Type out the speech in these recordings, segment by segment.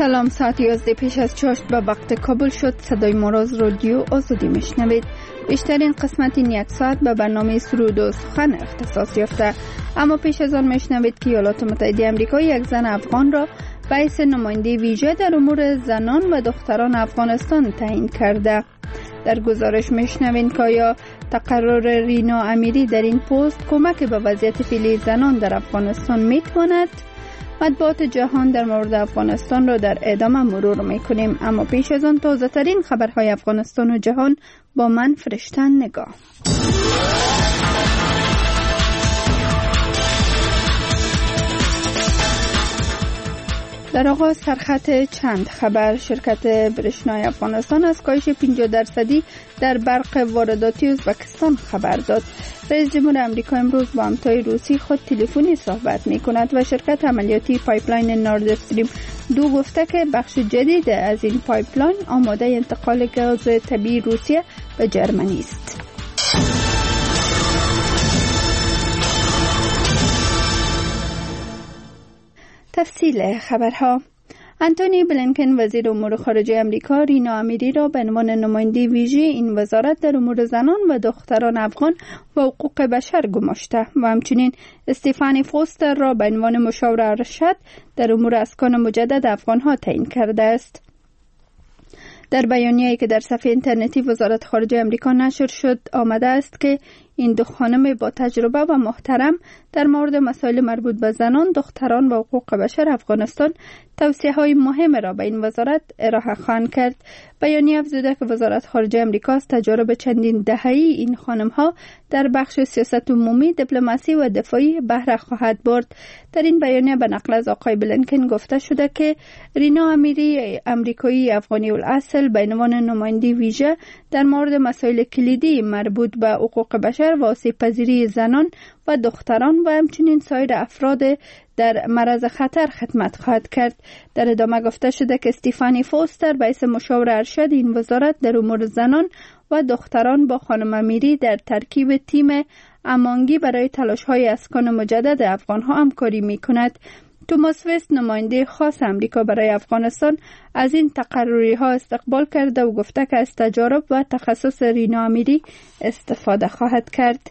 سلام، ساعت 11 پیش از چاشت به وقت کابل شد. صدای ما را از رادیو آزادی میشنوید. بیشترین قسمت این یک ساعت به برنامه سرود و سخن اختصاص یافته، اما پیش از آن میشنوید که ایالات متحده آمریکا یک زن افغان را به حیث نماینده ویژه در امور زنان و دختران افغانستان تعیین کرده. در گزارش میشنوید که آیا تقرر رینا امیری در این پست کمک به وضعیت فعلی زنان در افغانستان میتواند؟ مطبوعات جهان در مورد افغانستان را در ادامه مرور میکنیم، اما پیش از آن تازه ترین خبرهای افغانستان و جهان با من فرشتن نگاه. در آغاز سرخط چند خبر. شرکت برشنای افغانستان از کاهش 50% در برق وارداتی ازبکستان خبر داد. رئیس جمهور آمریکا امروز با همتای روسی خود تلفنی صحبت می کند و شرکت عملیاتی پایپلاین نورد استریم 2 گفته که بخش جدید از این پایپلاین آماده انتقال گاز طبیعی روسیه به جرمنی است. تفصیل خبرها. انتونی بلینکن وزیر امور خارجه آمریکا رینا امیری را به عنوان نماینده ویژه این وزارت در امور زنان و دختران افغان و حقوق بشر گماشته و همچنین استیفانی فوستر را به عنوان مشاور ارشد در امور اسکان مجدد افغانها تعیین کرده است. در بیانیه‌ای که در صفحه اینترنتی وزارت خارجه آمریکا نشر شد آمده است که این دو خانم با تجربه و محترم در مورد مسائل مربوط به زنان، دختران و حقوق بشر افغانستان توصیه‌های مهم را به این وزارت ارائه خواهند کرد. بیانیه افزوده که وزارت خارجه آمریکا از تجارب چندین دهه‌ای این خانم‌ها در بخش سیاست عمومی، دیپلماسی و دفاعی بهره خواهد برد. در این بیانیه به نقل از آقای بلینکن گفته شده که رینا امیری امریکایی افغانی الاصل به عنوان نماینده ویژه در مورد مسائل کلیدی مربوط به حقوق بشر و آسیب‌پذیری زنان و دختران و همچنین سایر افراد در معرض خطر خدمت خواهد کرد. در ادامه گفته شده که استیفانی فوستر به حیث مشاور ارشد این وزارت در امور زنان و دختران با خانم امیری در ترکیب تیم امانگی برای تلاش‌های اسکان مجدد افغان‌ها همکاری می‌کند. توماس وست نماینده خاص امریکا برای افغانستان از این تقرری‌ها استقبال کرده و گفته که از تجارب و تخصص رینا امیری استفاده خواهد کرد.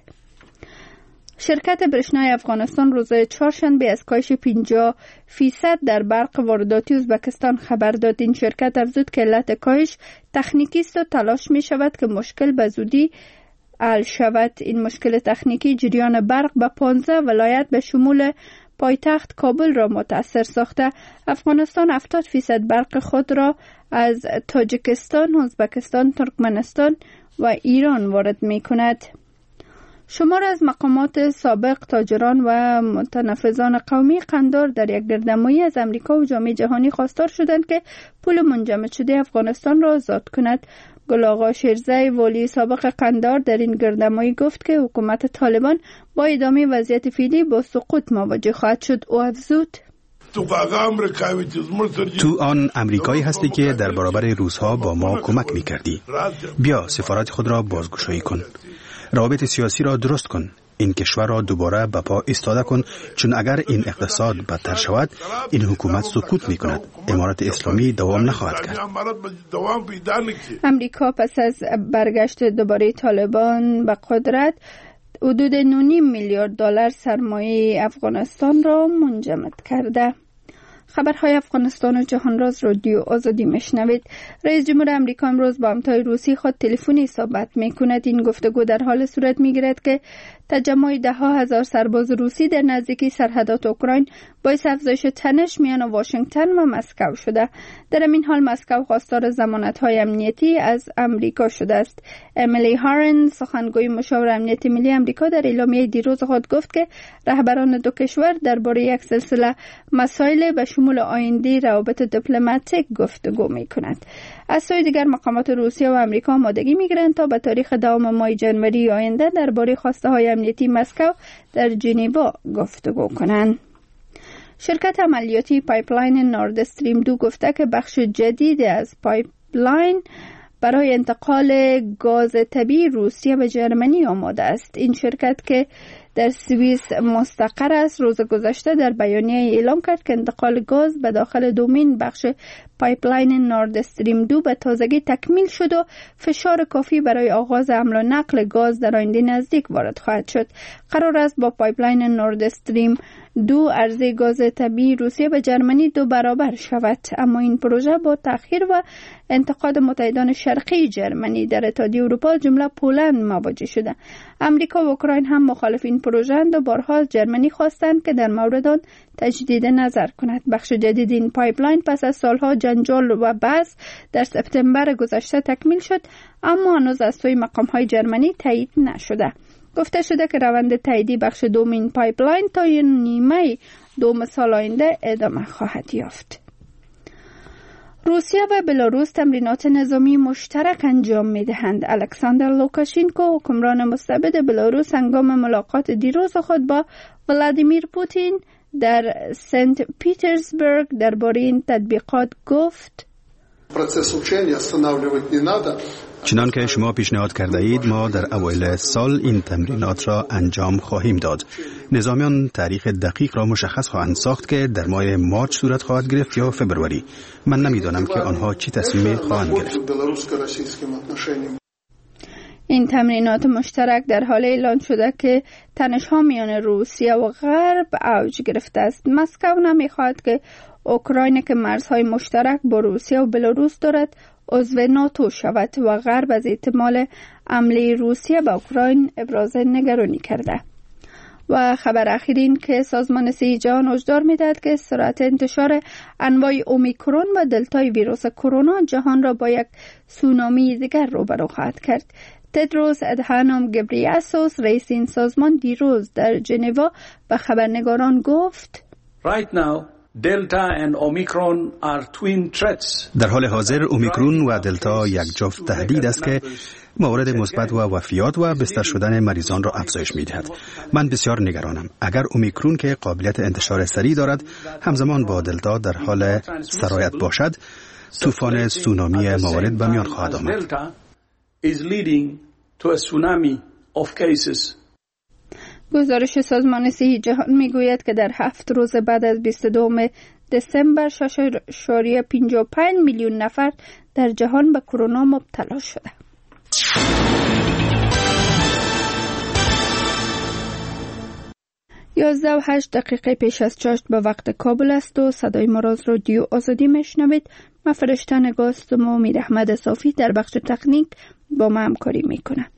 شرکت برشنای افغانستان روز چهارشنبه از کاهش 50% در برق وارداتی ازبکستان خبر داد. این شرکت افزود که علت کاهش تکنیکی است و تلاش می شود که مشکل به زودی حل شود. این مشکل تکنیکی جریان برق به 15 ولایت به شمول پایتخت کابل را متاثر ساخته. افغانستان 70% برق خود را از تاجیکستان، ازبکستان، ترکمنستان و ایران وارد می کند. شمار از مقامات سابق، تاجران و متنفذان قومی قندار در یک گردهمایی از امریکا و جامعه جهانی خواستار شدند که پول منجمد شده افغانستان را آزاد کند. گل آقا شیرزی والی سابق قندار در این گردهمایی گفت که حکومت طالبان با ادامه وضعیت فعلی با سقوط مواجه خواهد شد. او افزود: تو آن امریکایی هستی که در برابر روس‌ها با ما کمک می‌کردی. بیا سفارت خود را بازگشایی کن. روابط سیاسی را درست کن. این کشور را دوباره به پا ایستاده کن، چون اگر این اقتصاد بدتر شود این حکومت سقوط می کند. امارت اسلامی دوام نخواهد کرد. امریکا پس از برگشت دوباره طالبان به قدرت حدود 9.5 میلیارد دلار سرمایه افغانستان را منجمد کرده. خبرهای افغانستان و جهان را از رادیو آزادی میشنوید. رئیس جمهور آمریکا امروز با همتای روسی خود تلفنی صحبت میکند. این گفتگو در حال صورت میگیرد که تجمع 10,000 سرباز روسی در نزدیکی سرحدات اوکراین باعث افزایش تنش میان واشنگتن و مسکو شده. در این حال مسکو خواستار ضمانت‌های امنیتی از امریکا شده است. امیلی هارن، سخنگوی مشاور امنیت ملی آمریکا، در اعلامیه دیروز خود گفت که رهبران دو کشور درباره یک سلسله مسائل به شمول آینده روابط دیپلماتیک گفتگو می‌کنند. از سوی دیگر مقامات روسیه و آمریکا آمادگی می‌گیرند تا به تاریخ 10 ماه ژانویه آینده درباره خواسته‌های امنیتی مسکو در ژنو گفتگو کنند. شرکت عملیاتی پایپلاین نورد استریم 2 گفته که بخش جدید از پایپلاین برای انتقال گاز طبیعی روسیه به جرمنی آماده است. این شرکت که در سوئیس مستقر است روز گذشته در بیانیه اعلام کرد که انتقال گاز به داخل دومین بخش پایپلاین نورد استریم 2 به تازگی تکمیل شد و فشار کافی برای آغاز حمل و نقل گاز در آینده نزدیک وارد خواهد شد. قرار است با پایپلاین نورد استریم 2 عرضه گاز طبیعی روسیه به جرمنی 2 برابر شود، اما این پروژه با تأخیر و انتقاد متحدان شرقی جرمنی در اتحادیه اروپا جمله پولند مواجه شده. امریکا و اوکراین هم مخالف این پروژه اند و بارها از جرمنی خواستند که در مورد آن تجدید نظر کند. بخش جدید این پایپلاین پس از سالها جنجال و بحث در سپتامبر گذشته تکمیل شد، اما هنوز از سوی مقام‌های جرمنی تایید نشده. گفته شده که روند تاییدی بخش دومین پایپلاین تا نیمه دوم سال آینده ادامه خواهد یافت. روسیه و بلاروس تمرینات نظامی مشترک انجام می‌دهند. الکساندر لوکاشنکو حکمران مستبد بلاروس هنگام ملاقات دیروز خود با ولادیمیر پوتین در سنت پیترزبورگ درباره این تطبیقات گفت: چنان که شما پیشنهاد کرده اید ما در اوایل سال این تمرینات را انجام خواهیم داد. نظامیان تاریخ دقیق را مشخص خواهند ساخت که در ماه مارچ صورت خواهد گرفت یا فبروری. من نمیدانم که آنها چی تصمیمی خواهند گرفت. این تمرینات مشترک در حال اعلان شده که تنش‌ها میان روسیه و غرب اوج گرفته است. مسکو نمی‌خواهد که اوکراین که مرزهای مشترک با روسیه و بلاروس دارد عضو ناتو شود و غرب از احتمال حمله روسیه به اوکراین ابراز نگرانی کرده. و خبر اخیر این که سازمان صحت جهان هشدار می‌دهد که سرعت انتشار انواع اومیکرون و دلتای ویروس کرونا جهان را با یک سونامی دیگر روبرو خواهد کرد. تدروس ادهانوم گبریاسوس رئیس این سازمان دیروز در ژنو به خبرنگاران گفت: Right now Delta and Omicron are twin threats. در حال حاضر اومیکرون و دلتا یک جفت تهدید است که موارد مثبت و وفیات و بستر شدن مریضان را افزایش می‌دهد. من بسیار نگرانم. اگر اومیکرون که قابلیت انتشار سریع دارد همزمان با دلتا در حال سرایت باشد، طوفان سونامی موارد به میان خواهد آمد. گزارش سازمان صحت جهان میگوید که در 7 روز بعد از 22 دسامبر 6.55 میلیون نفر در جهان به کرونا مبتلا شده. 11:08 پیش از چاشت به وقت کابل است و صدای ما را از رادیو آزادی میشنوید. من فرشته نگاستم و امید احمد صافی در بخش تکنیک با ما همکاری میکنه.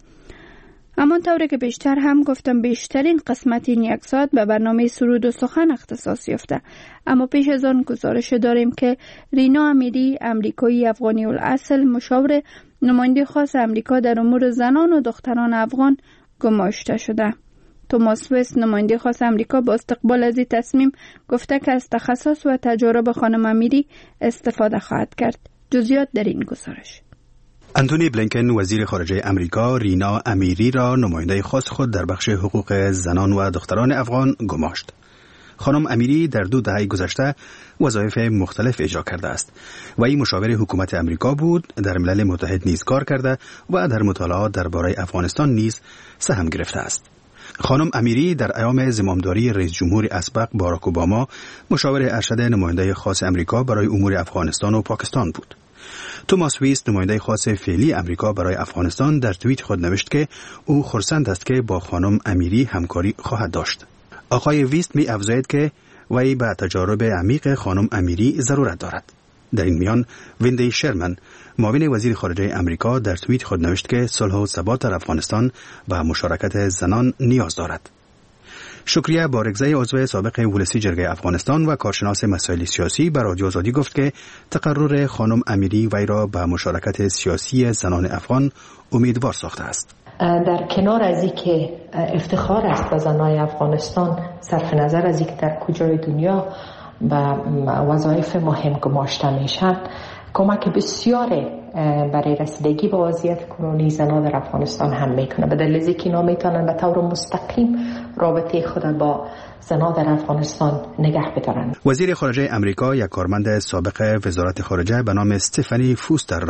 اما طوری که بیشتر هم گفتم بیشترین قسمت این یک ساعت به برنامه سرود و سخن اختصاص یافته. اما پیش از آن گزارش داریم که رینا امیری امریکایی افغانی الاصل مشاور نماینده خاص امریکا در امور زنان و دختران افغان گماشته شده. توماس وست نماینده خاص امریکا با استقبال از این تصمیم گفته که از تخصص و تجارب خانم امیری استفاده خواهد کرد. جزئیات در این گزارش. انتونی بلینکن وزیر خارجه امریکا رینا امیری را نماینده خاص خود در بخش حقوق زنان و دختران افغان گماشت. خانم امیری در 2 دهه گذشته وظایف مختلف اجرا کرده است و این مشاور حکومت امریکا بود، در ملل متحد نیز کار کرده و در مطالعات درباره افغانستان نیز سهم گرفته است. خانم امیری در ایام زمامداری رئیس جمهور اسبق باراک اوباما مشاور ارشد نماینده خاص امریکا برای امور افغانستان و پاکستان بود. توماس ویست نماینده خاص فعلی امریکا برای افغانستان در توییت خود نوشت که او خرسند است که با خانم امیری همکاری خواهد داشت. آقای ویست می افزاید که وی به تجارب عمیق خانم امیری ضرورت دارد. در این میان ویندی شرمن معاون وزیر خارجه امریکا در توییت خود نوشت که صلح و ثبات در افغانستان و مشارکت زنان نیاز دارد. شکریه بارگزی عضو سابق ولسی جرگه افغانستان و کارشناس مسائل سیاسی به رادیو آزادی گفت که تقرر خانم امیری وی را به مشارکت سیاسی زنان افغان امیدوار ساخته است. در کنار از این که افتخار است به زنان افغانستان، صرف نظر از این که در کجای دنیا به وظایف مهم گماشته میشن، کمک بسیار برای رسیدگی به وضعیت کنونی زنان در افغانستان هم میکنه. به دلیل اینکه اینا میتونن به طور مستقیم رابطه خود با زنان در افغانستان نگه بدارن. وزیر خارجه امریکا یک کارمند سابق وزارت خارجه به نام استفانی فوستر را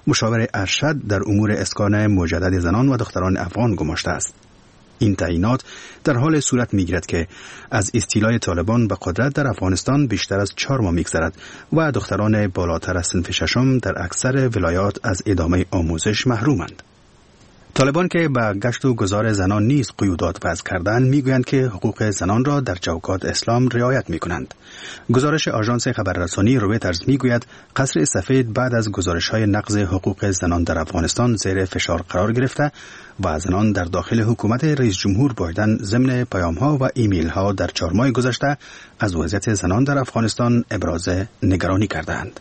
مشاور ارشد در امور اسکان مجدد زنان و دختران افغان گماشته است. این تعیینات در حال صورت می‌گیرد که از استیلای طالبان به قدرت در افغانستان بیشتر از 4 ماه می‌گذرد و دختران بالاتر از صنف ششم در اکثر ولایات از ادامه آموزش محرومند. طالبان که به گشت و گذار زنان نیز قیودات وضع کردند میگویند که حقوق زنان را در چوکات اسلام رعایت میکنند. گزارش آژانس خبررسانی رویترز میگوید قصر سفید بعد از گزارش‌های نقض حقوق زنان در افغانستان زیر فشار قرار گرفته و زنان در داخل حکومت رئیس جمهور بایدن ضمن پیام‌ها و ایمیل‌ها در 4 ماه گذشته از وضعیت زنان در افغانستان ابراز نگرانی کردند.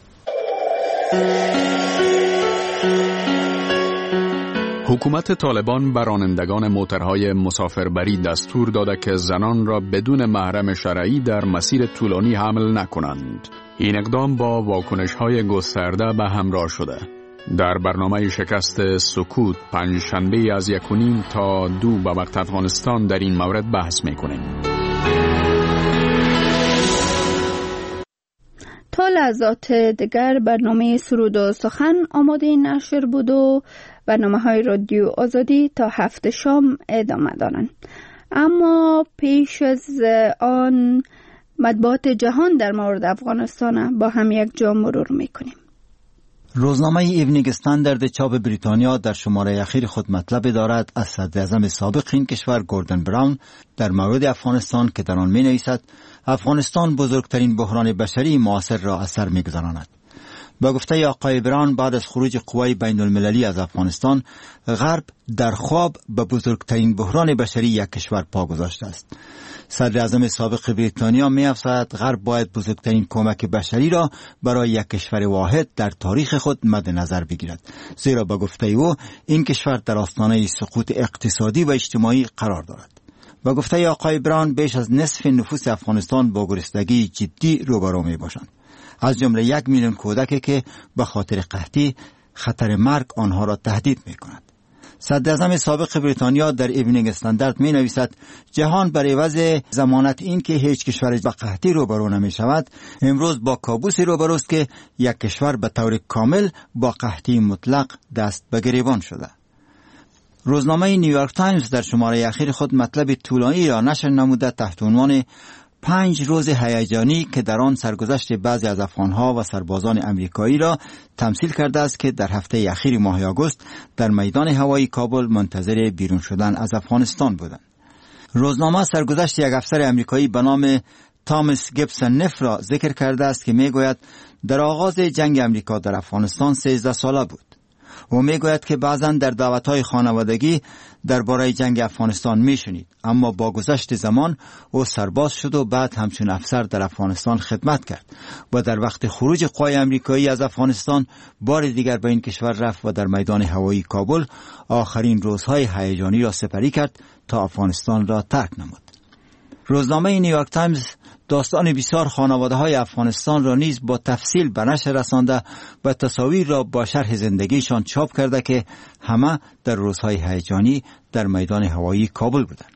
حکومت طالبان به رانندگان موترهای مسافربری دستور داده که زنان را بدون محرم شرعی در مسیر طولانی حمل نکنند. این اقدام با واکنش‌های گسترده به همراه شده. در برنامه شکست سکوت پنجشنبه از 1:30 تا 2 به وقت افغانستان در این مورد بحث می‌کنیم. تا لحظات دیگر برنامه سرود و سخن آماده نشر بود و برنامه‌های رادیو آزادی تا 7 شام ادامه دارند. اما پیش از آن مطبوعات جهان در مورد افغانستان با هم یک جا مرور می‌کنیم. روزنامه ایونینگ استاندارد چاپ بریتانیا در شماره اخیر خود مطلب دارد از صدراعظم سابق این کشور گوردن براون در مورد افغانستان که در آن می‌نویسد افغانستان بزرگترین بحران بشری معاصر را از سر می‌گذراند. با گفته آقای براون بعد از خروج قوای بین المللی از افغانستان، غرب در خواب به بزرگترین بحران بشری یک کشور پا گذاشته است. صدر اعظم سابق بریتانیا می‌افزاید غرب باید بزرگترین کمک بشری را برای یک کشور واحد در تاریخ خود مد نظر بگیرد، زیرا با گفته او این کشور در آستانه سقوط اقتصادی و اجتماعی قرار دارد. با گفته آقای براون بیش از نصف نفوس افغانستان با گرسنگی جدی روبرو می‌باشند، از جمله 1 میلیون کودکی که به خاطر قحطی خطر مرگ آنها را تهدید می‌کند. صدراعظم سابق بریتانیا در ایونینگ استاندارد می‌نویسد جهان بر عوض ضمانت این که هیچ کشور با قحطی روبرو نمی‌شود، امروز با کابوسی روبروست که یک کشور به طور کامل با قحطی مطلق دست به گریبان شده. روزنامه نیویورک تایمز در شماره اخیر خود مطلب طولانی را نشر نموده تحت عنوان 5 روز هیجانی که در آن سرگذشت بعضی از افغانها و سربازان امریکایی را تمثیل کرده است که در هفته اخیر ماه آگوست در میدان هوایی کابل منتظر بیرون شدن از افغانستان بودند. روزنامه سرگذشت یک افسر امریکایی به نام تامس گیبسون نف را ذکر کرده است که میگوید در آغاز جنگ امریکا در افغانستان 13 ساله بود. او میگوید که بعضا در دعوت‌های خانوادگی درباره جنگ افغانستان میشنید، اما با گذشت زمان او سرباز شد و بعد همچون افسر در افغانستان خدمت کرد و در وقت خروج قوای امریکایی از افغانستان بار دیگر به این کشور رفت و در میدان هوایی کابل آخرین روزهای هیجانی را سپری کرد تا افغانستان را ترک نمود. روزنامه نیویورک تایمز داستان بسیار خانواده‌های افغانستان را نیز با تفصیل به نشر رسانده و تصاویر را با شرح زندگیشان چاپ کرده که همه در روزهای هیجانی در میدان هوایی کابل بودند.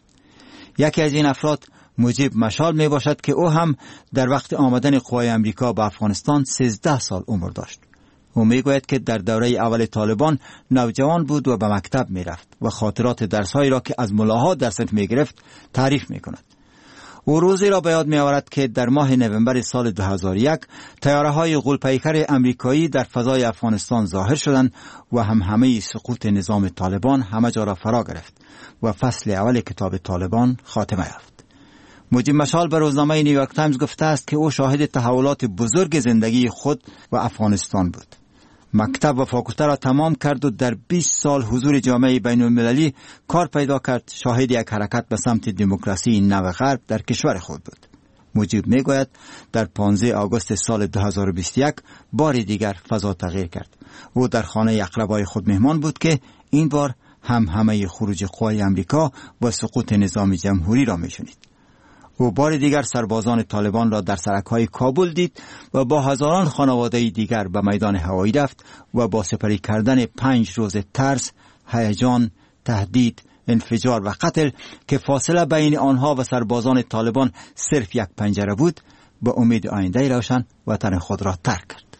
یکی از این افراد مجیب مشال می باشد که او هم در وقت آمدن قوای امریکا به افغانستان 13 سال عمر داشت. او می گوید که در دوره اول طالبان نوجوان بود و به مکتب می رفت و خاطرات درس‌هایی را که از ملاها در صنف می گرفت تعریف می کند. او روزی را به یاد می آورد که در ماه نوامبر سال 2001 طیاره‌های غول‌پیکر امریکایی در فضای افغانستان ظاهر شدند و همهمه سقوط نظام طالبان همه جا را فرا گرفت و فصل اول کتاب طالبان خاتمه یافت. مجیب مشال به روزنامه نیویورک تایمز گفته است که او شاهد تحولات بزرگ زندگی خود و افغانستان بود. مکتب و فاکولته را تمام کرد و در 20 سال حضور جامعه بین المللی کار پیدا کرد. شاهد یک حرکت به سمت دموکراسی نو غرب در کشور خود بود. مجیب میگوید در 15 آگوست سال 2021 بار دیگر فضا تغییر کرد. او در خانه اقربای خود مهمان بود که این بار همه خروج قوای امریکا و سقوط نظام جمهوری را میشنید. او بار دیگر سربازان طالبان را در سرک‌های کابل دید و با هزاران خانواده دیگر به میدان هوایی رفت و با سپری کردن 5 روز ترس، هیجان، تهدید، انفجار و قتل که فاصله بین آنها و سربازان طالبان صرف یک پنجره بود، با امید آینده روشن وطن خود را ترک کرد.